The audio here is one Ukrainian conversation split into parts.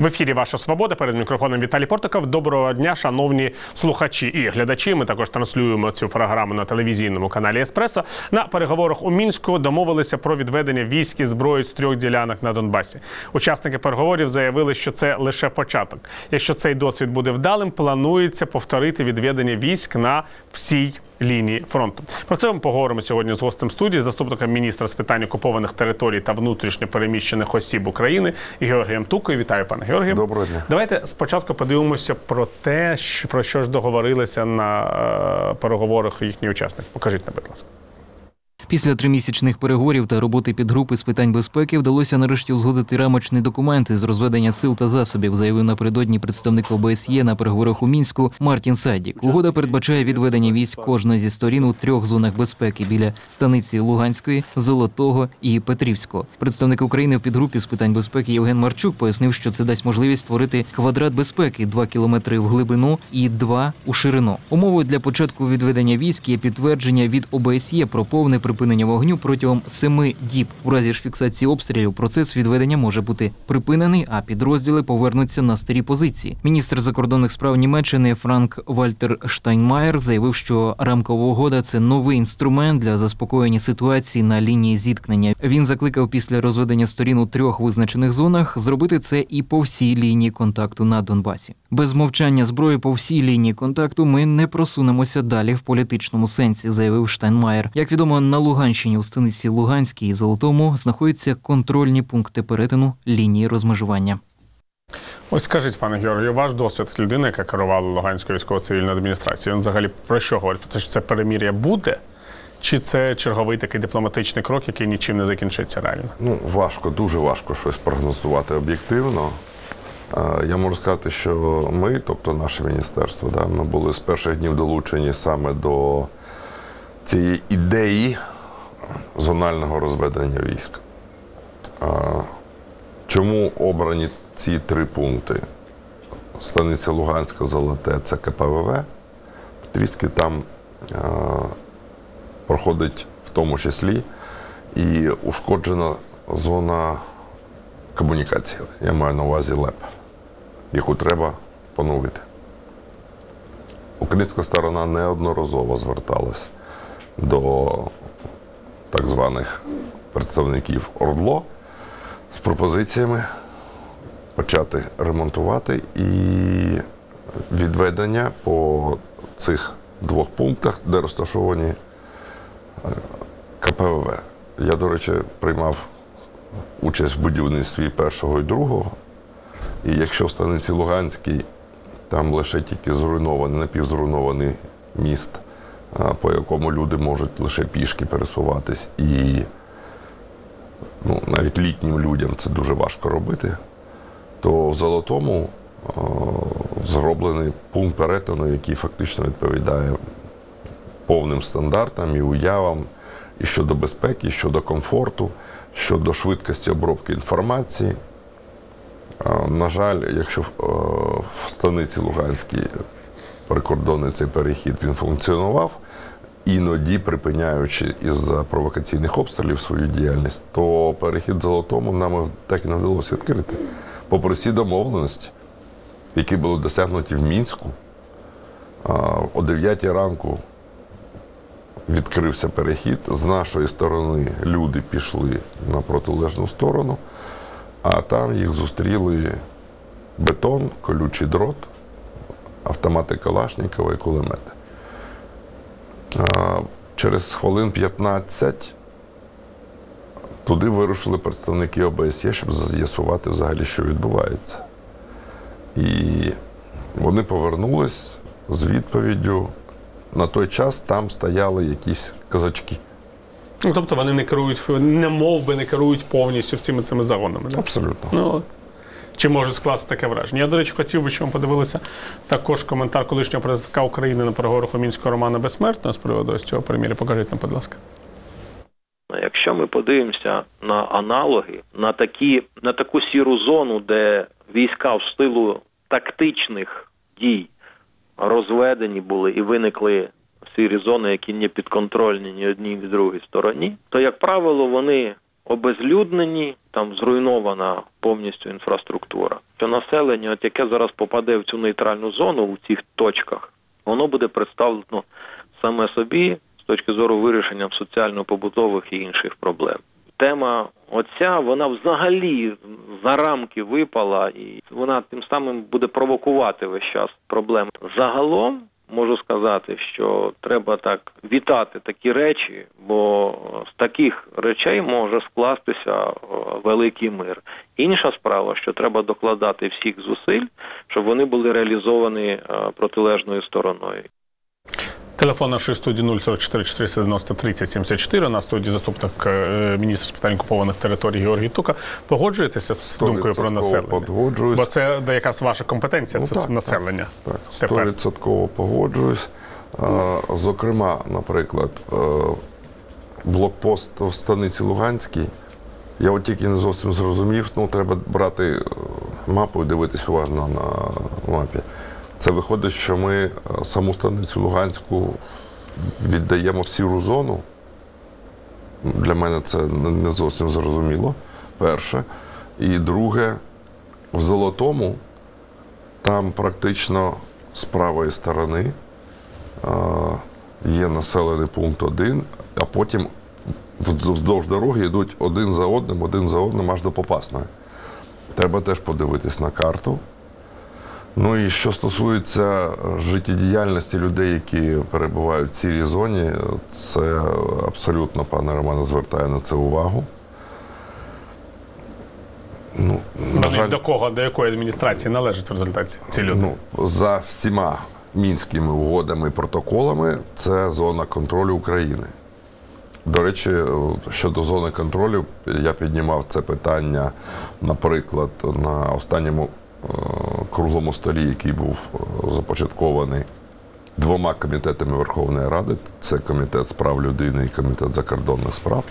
В ефірі «Ваша свобода», перед мікрофоном Віталій Портиков. Доброго дня, шановні слухачі і глядачі. Ми також транслюємо цю програму на телевізійному каналі «Еспресо». На переговорах у Мінську домовилися про відведення військ і зброї з 3 ділянок на Донбасі. Учасники переговорів заявили, що це лише початок. Якщо цей досвід буде вдалим, планується повторити відведення військ на всій лінії фронту. Про це ми поговоримо сьогодні з гостем студії, заступником міністра з питань окупованих територій та внутрішньо переміщених осіб України Георгієм Тукою. Вітаю, пане Георгію. Доброго дня. Давайте спочатку подивимося про те, про що ж договорилися на переговорах їхні учасники. Покажіть, будь ласка. Після тримісячних переговорів та роботи підгрупи з питань безпеки вдалося нарешті узгодити рамочний документ із розведення сил та засобів, заявив напередодні представник ОБСЄ на переговорах у Мінську Мартін Садік. Угода передбачає відведення військ кожної зі сторін у 3 зонах безпеки біля станиці Луганської, Золотого і Петрівського. Представник України в підгрупі з питань безпеки Євген Марчук пояснив, що це дасть можливість створити квадрат безпеки 2 кілометри в глибину і 2 у ширину. Умовою для початку відведення військ є підтвердження від ОБСЄ про повне припинення вогню протягом 7 діб. У разі ж фіксації обстрілів процес відведення може бути припинений, а підрозділи повернуться на старі позиції. Міністр закордонних справ Німеччини Франк-Вальтер Штайнмаєр заявив, що рамкова угода – це новий інструмент для заспокоєння ситуації на лінії зіткнення. Він закликав після розведення сторін у 3 визначених зонах зробити це і по всій лінії контакту на Донбасі. Без мовчання зброї по всій лінії контакту ми не просунемося далі в політичному сенсі, заявив Штайнмаєр. Як відомо, на Луганщині у станиці Луганській і Золотому знаходяться контрольні пункти перетину лінії розмежування. Ось скажіть, пане Георгію, ваш досвід людини, яка керувала Луганською військово-цивільною адміністрацією, він взагалі про що говорить? Про те, що це перемир'я буде? Чи це черговий такий дипломатичний крок, який нічим не закінчиться реально? Важко, дуже важко щось прогнозувати об'єктивно. Я можу сказати, що ми, тобто наше міністерство, ми були з перших днів долучені саме до цієї ідеї зонального розведення військ. Чому обрані ці 3 пункти? Станиця Луганська, Золоте – це КПВВ. Петрівський там проходить в тому числі і ушкоджена зона комунікації. Я маю на увазі ЛЕП, яку треба поновити. Українська сторона неодноразово зверталась до так званих представників ОРДЛО з пропозиціями почати ремонтувати і відведення по цих 2 пунктах, де розташовані КПВВ. Я, до речі, приймав участь в будівництві 1-го і 2-го. І якщо в станиці Луганській там лише тільки зруйнований, напівзруйнований міст, по якому люди можуть лише пішки пересуватись, і навіть літнім людям це дуже важко робити, то в Золотому зроблений пункт перетину, який фактично відповідає повним стандартам і уявам і щодо безпеки, і щодо комфорту, щодо швидкості обробки інформації. На жаль, якщо в станиці Луганській прикордонний цей перехід він функціонував, іноді припиняючи із-за провокаційних обстрілів свою діяльність, то перехід Золотому нам так і не вдалося відкрити. Попри всі домовленості, які були досягнуті в Мінську, о 9 ранку відкрився перехід. З нашої сторони люди пішли на протилежну сторону, а там їх зустріли бетон, колючий дрот, автомати Калашникова і кулемети. Через хвилин 15 туди вирушили представники ОБСЄ, щоб з'ясувати взагалі, що відбувається. І вони повернулись з відповіддю. На той час там стояли якісь козачки. Тобто вони не керують, не керують повністю всіми цими загонами? Да? Абсолютно. Чи можуть скласти таке враження? Я, до речі, хотів би, щоб ви подивилися також коментар колишнього представника України на переговорах у Мінську Романа Безсмертного з приводу цього перемир'я. Покажіть нам, будь ласка. Якщо ми подивимося на аналоги, на таку сіру зону, де війська в силу тактичних дій розведені були і виникли сірі зони, які не підконтрольні ні одній, ні другій стороні, то, як правило, вони обезлюднені, там зруйнована повністю інфраструктура. Що населення, от яке зараз попаде в цю нейтральну зону, у цих точках, воно буде представлено саме собі з точки зору вирішення соціально-побутових і інших проблем. Тема оця, вона взагалі за рамки випала, і вона тим самим буде провокувати весь час проблем. Загалом, можу сказати, що треба так вітати такі речі, бо з таких речей може скластися великий мир. Інша справа, що треба докладати всіх зусиль, щоб вони були реалізовані протилежною стороною. Телефон нашої студії 044 490 30 74. На студії заступник міністра з питань окупованих територій Георгій Тука. Погоджуєтеся з думкою про населення? Погоджуюсь. Бо це якась ваша компетенція, це так, населення. Так, 100% погоджуюсь. Зокрема, наприклад, блокпост в станиці Луганській, я от тільки не зовсім зрозумів, треба брати мапу і дивитись уважно на мапі. Це виходить, що ми саму станицю Луганську віддаємо в сіру зону. Для мене це не зовсім зрозуміло, перше. І друге, в Золотому, там практично з правої сторони є населений пункт 1, а потім вздовж дороги йдуть один за одним аж до Попасної. Треба теж подивитись на карту. Ну і що стосується життєдіяльності людей, які перебувають в сірій зоні, це абсолютно, пане Романе, звертає на це увагу. На жаль, до якої адміністрації належать в результаті ці люди? За всіма мінськими угодами і протоколами це зона контролю України. До речі, щодо зони контролю, я піднімав це питання, наприклад, на останньому круглому столі, який був започаткований двома комітетами Верховної Ради. Це Комітет з прав людини і Комітет закордонних справ.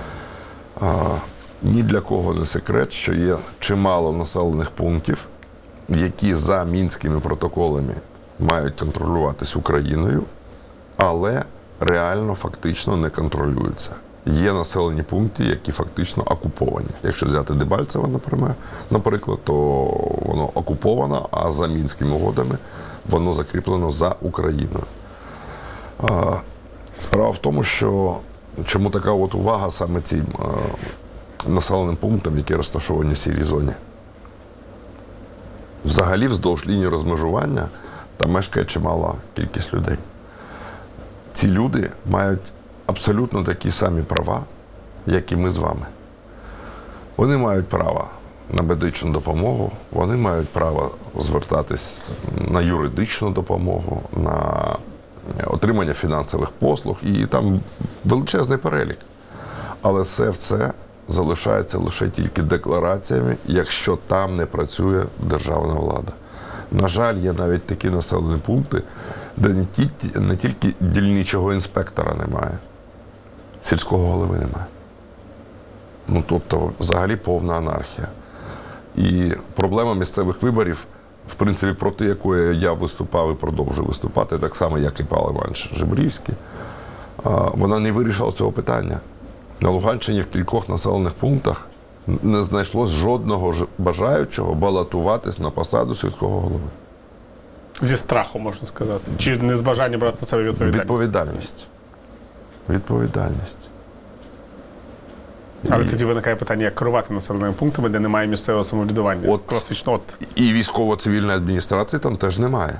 Ні для кого не секрет, що є чимало населених пунктів, які за мінськими протоколами мають контролюватись Україною, але реально, фактично не контролюються. Є населені пункти, які фактично окуповані. Якщо взяти Дебальцеве, наприклад, то воно окуповано, а за мінськими угодами воно закріплено за Україною. Справа в тому, що чому така от увага саме цим населеним пунктам, які розташовані в сірій зоні. Взагалі, вздовж лінії розмежування там мешкає чимала кількість людей. Ці люди мають абсолютно такі самі права, як і ми з вами. Вони мають право на медичну допомогу, вони мають право звертатись на юридичну допомогу, на отримання фінансових послуг, і там величезний перелік. Але все це залишається лише тільки деклараціями, якщо там не працює державна влада. На жаль, є навіть такі населені пункти, де не тільки дільничого інспектора немає, сільського голови немає. Тобто, взагалі повна анархія. І проблема місцевих виборів, в принципі, проти якої я виступав і продовжую виступати, так само, як і Павло Іванович Жебрівський, вона не вирішила цього питання. На Луганщині в кількох населених пунктах не знайшлось жодного бажаючого балотуватись на посаду сільського голови. Зі страху, можна сказати. Чи не з бажання брати на себе відповідальність? Відповідальність. Але тоді виникає питання, як керувати населеними пунктами, де немає місцевого самоврядування. Класично. І військово-цивільної адміністрації там теж немає.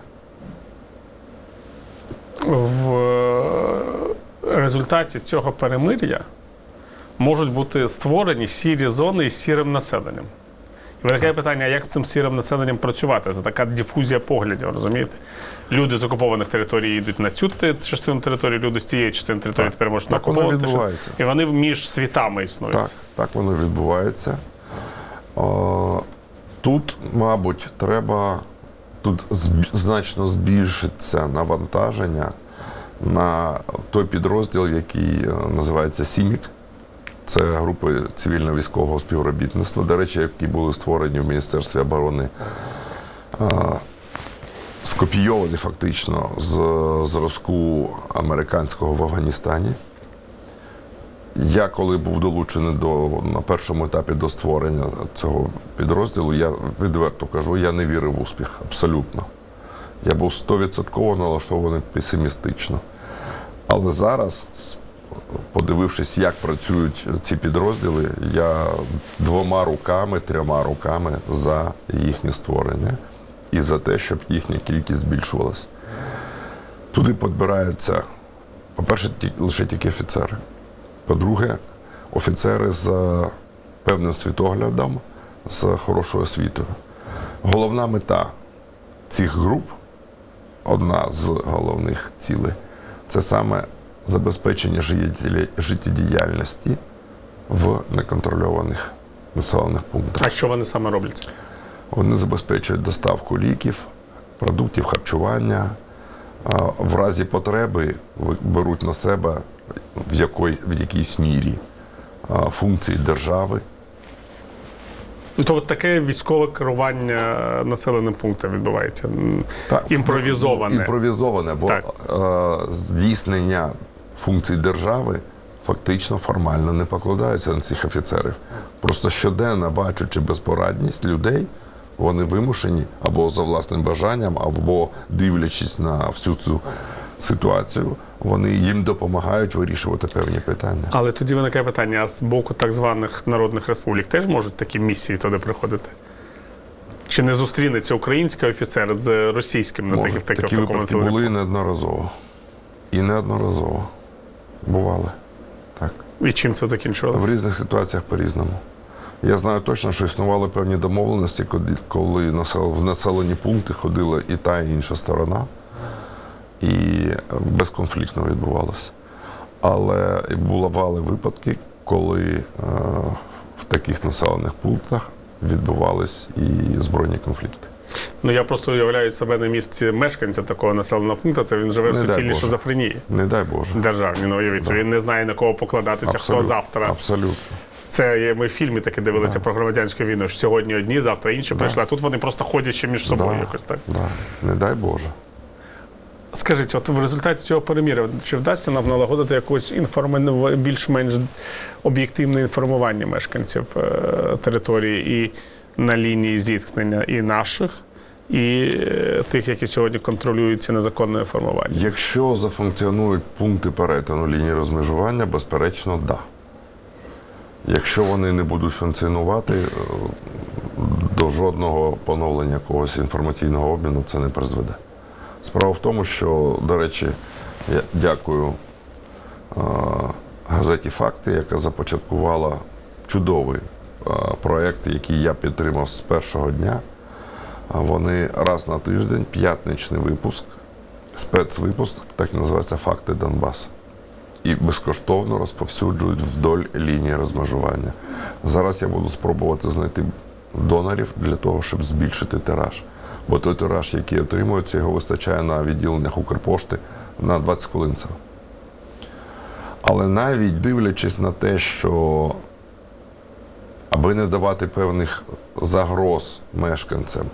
В результаті цього перемир'я можуть бути створені сірі зони із сірим населенням. І виникає питання, як з цим сірим населенням працювати? Це така дифузія поглядів, розумієте? Люди з окупованих територій йдуть на цю частину території, люди з цієї частини території тепер можуть на окуповану. І вони між світами існують. Так воно відбувається. Тут, мабуть, треба значно збільшиться навантаження на той підрозділ, який називається СІМІК. Це групи цивільно-військового співробітництва, до речі, які були створені в Міністерстві оборони, скопійовані фактично з зразку американського в Афганістані. Я коли був долучений на першому етапі до створення цього підрозділу, я відверто кажу, я не вірив в успіх, абсолютно. Я був 100% налаштований песимістично. Але зараз, подивившись, як працюють ці підрозділи, я 2 руками, 3 руками за їхнє створення і за те, щоб їхня кількість збільшувалася. Туди підбираються, по-перше, лише тільки офіцери. По-друге, офіцери з певним світоглядом, з хорошою освітою. Головна мета цих груп, одна з головних цілей, це саме забезпечення життєдіяльності в неконтрольованих населених пунктах. А що вони саме роблять? Вони забезпечують доставку ліків, продуктів харчування, в разі потреби беруть на себе в якійсь мірі функції держави. То от таке військове керування населеним пунктом відбувається? Так, імпровізоване? Імпровізоване, бо здійснення функцій держави фактично формально не покладаються на цих офіцерів. Просто щоденно, бачачи безпорадність людей, вони вимушені або за власним бажанням, або дивлячись на всю цю ситуацію, вони їм допомагають вирішувати певні питання. Але тоді виникає питання, а з боку так званих народних республік теж можуть такі місії туди приходити? Чи не зустрінеться український офіцер з російським на Може, такі випадки були неодноразово. І неодноразово. Бували. Так. І чим це закінчувалося? В різних ситуаціях по-різному. Я знаю точно, що існували певні домовленості, коли в населені пункти ходила і та, і інша сторона. І безконфліктно відбувалося. Але бували випадки, коли в таких населених пунктах відбувались і збройні конфлікти. Ну, я просто уявляю себе на місці мешканця такого населеного пункту, це він живе в суцільній шизофренії. Не дай Боже. Державні, ну уявіть, він не знає, на кого покладатися, Абсолютно. хто завтра. Абсолютно. Це ми в фільмі таки дивилися про громадянську війну, що сьогодні одні, завтра інші прийшли, а тут вони просто ходять ще між собою якось так. Не дай Боже. Скажіть, от в результаті цього перемір'я, чи вдасться нам налагодити якось більш-менш об'єктивне інформування мешканців території і на лінії зіткнення і наших, і тих, які сьогодні контролюють ці незаконне формування? Якщо зафункціонують пункти перетину лінії розмежування, безперечно, да. Якщо вони не будуть функціонувати, до жодного поновлення якогось інформаційного обміну це не призведе. Справа в тому, що, до речі, я дякую газеті «Факти», яка започаткувала чудовий проєкт, який я підтримав з першого дня. Вони раз на тиждень, п'ятничний випуск, спецвипуск, так і називається «Факти Донбасу». І безкоштовно розповсюджують вдоль лінії розмежування. Зараз я буду спробувати знайти донорів для того, щоб збільшити тираж. Бо той тираж, який отримується, його вистачає на відділеннях Укрпошти на 20 хвилин. Але навіть дивлячись на те, що аби не давати певних загроз мешканцям,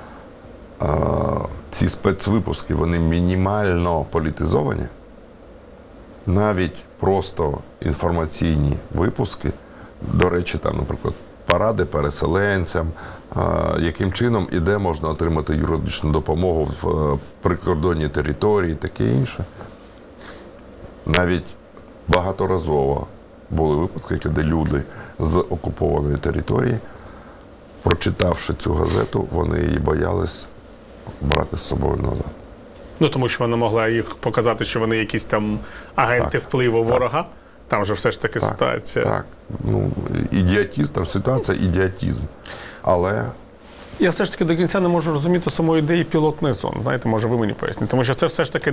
ці спецвипуски, вони мінімально політизовані, навіть просто інформаційні випуски, до речі, там, наприклад, поради переселенцям, яким чином і де можна отримати юридичну допомогу в прикордонній території, таке інше. Навіть багаторазово були випадки, коли люди з окупованої території, прочитавши цю газету, вони її боялись брати з собою назад. Ну, тому що вона могла їх показати, що вони якісь там агенти впливу ворога. Там же все ж таки ситуація. Так, ну, ідіотизм, там ситуація ідіотизм. Але я все ж таки до кінця не можу розуміти самої ідеї пілотних зон. Знаєте, може ви мені поясните. Тому що це все ж таки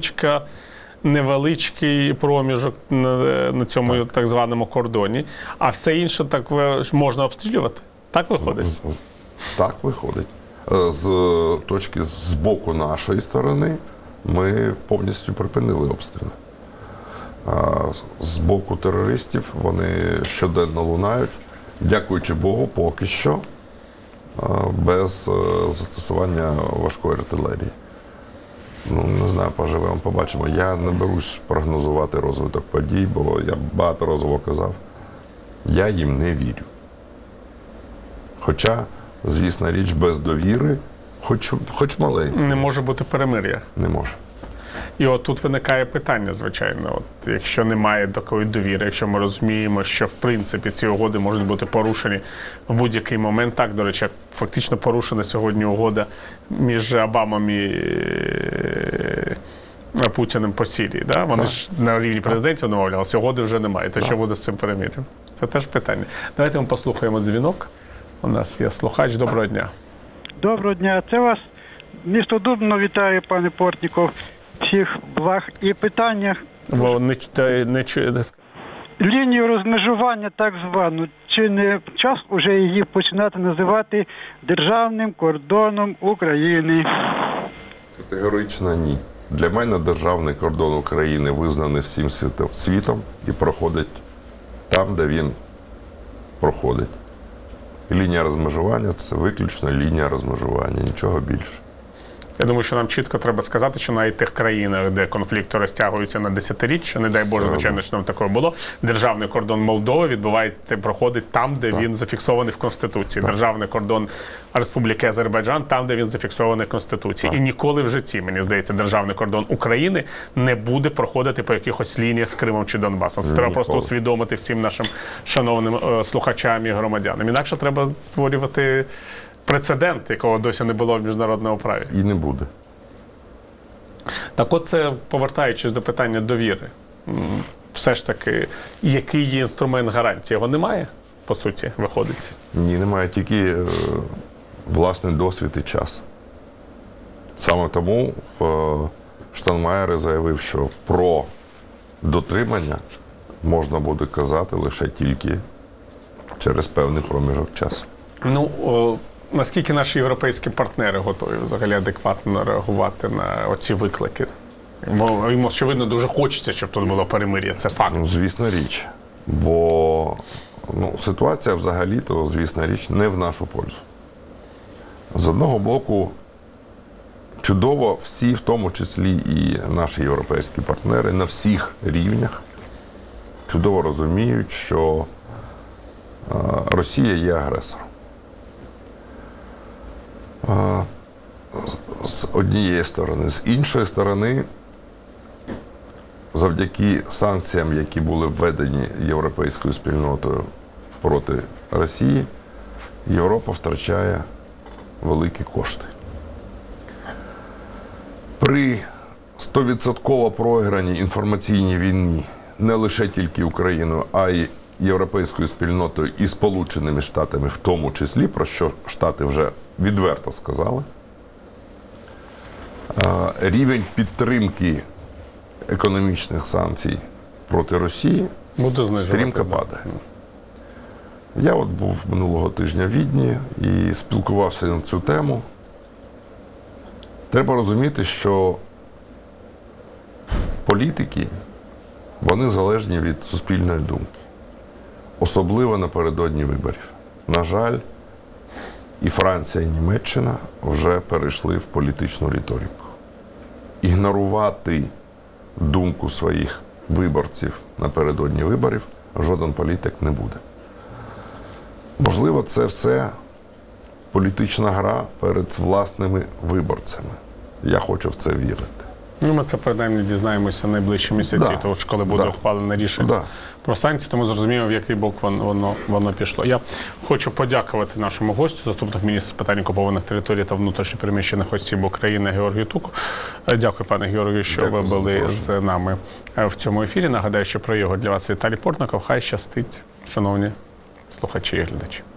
невеличкий проміжок на цьому так званому кордоні, а все інше так можна обстрілювати. Так виходить? Так виходить. З боку нашої сторони ми повністю припинили обстріли. З боку терористів вони щоденно лунають, дякуючи Богу, поки що без застосування важкої артилерії. Ну, не знаю, поживемо, побачимо. Я не берусь прогнозувати розвиток подій, бо я багаторазово казав, я їм не вірю. Хоча, звісно, річ, без довіри, хоч маленька, Не може бути перемир'я. не може. І от тут виникає питання, звичайно. От, якщо немає такої довіри, якщо ми розуміємо, що в принципі ці угоди можуть бути порушені в будь-який момент. Так, до речі, фактично порушена сьогодні угода між Обамом і Путіним по Сирії. Да? Вони ж на рівні президентів домовлялися, угоди вже немає. То що буде з цим перемир'ям? Це теж питання. Давайте ми послухаємо дзвінок. У нас є слухач. Доброго дня. Доброго дня. Це вас місто Дубно вітає, пане Портніков. Всіх благ. І питання. Бо не чує. Лінію розмежування так звану. Чи не час уже її починати називати державним кордоном України? Категорично ні. Для мене державний кордон України визнаний всім світом і проходить там, де він проходить. І лінія розмежування – це виключно лінія розмежування, нічого більше. Я думаю, що нам чітко треба сказати, що навіть в тих країнах, де конфлікти розтягуються на десятиріччя, не дай Боже, звичайно, що нам такое було, державний кордон Молдови проходить там, де він зафіксований в Конституції. Державний кордон Республіки Азербайджан там, де він зафіксований в Конституції. І ніколи в житті, мені здається, державний кордон України не буде проходити по якихось лініях з Кримом чи Донбасом. Це треба просто усвідомити всім нашим шановним слухачам і громадянам. Інакше треба створювати прецедент, якого досі не було в міжнародному праві. І не буде. Так от це, повертаючись до питання довіри, все ж таки, який є інструмент гарантії? Його немає, по суті, виходить? Ні, немає, тільки власний досвід і час. Саме тому Штайнмаєр заявив, що про дотримання можна буде казати лише тільки через певний проміжок часу. Ну, наскільки наші європейські партнери готові взагалі адекватно реагувати на оці виклики? Бо їм, очевидно, дуже хочеться, щоб тут було перемир'я, це факт. Ну, звісна річ. Бо ситуація взагалі-то, звісна річ, не в нашу пользу. З одного боку, чудово всі, в тому числі і наші європейські партнери, на всіх рівнях чудово розуміють, що Росія є агресором. З однієї сторони. З іншої сторони, завдяки санкціям, які були введені європейською спільнотою проти Росії, Європа втрачає великі кошти. При 100% програній інформаційній війні не лише тільки Україною, а й європейською спільнотою і Сполученими Штатами в тому числі, про що Штати вже відверто сказали, рівень підтримки економічних санкцій проти Росії стрімко падає. Я от був минулого тижня в Відні і спілкувався на цю тему. Треба розуміти, що політики, вони залежні від суспільної думки. Особливо напередодні виборів. На жаль, і Франція, і Німеччина вже перейшли в політичну риторику. Ігнорувати думку своїх виборців напередодні виборів жоден політик не буде. Можливо, це все політична гра перед власними виборцями. Я хочу в це вірити. Ну, ми це, принаймні, дізнаємося найближчі місяці, тому що коли буде ухвалене рішення про санкції, тому зрозуміємо, в який бок воно пішло. Я хочу подякувати нашому гостю, заступник міністра з питань окупованих територій та внутрішньо переміщених осіб України Георгію Туку. Дякую, пане Георгію, що ви були з нами в цьому ефірі. Нагадаю, що про його для вас Віталій Портніков. Хай щастить, шановні слухачі і глядачі.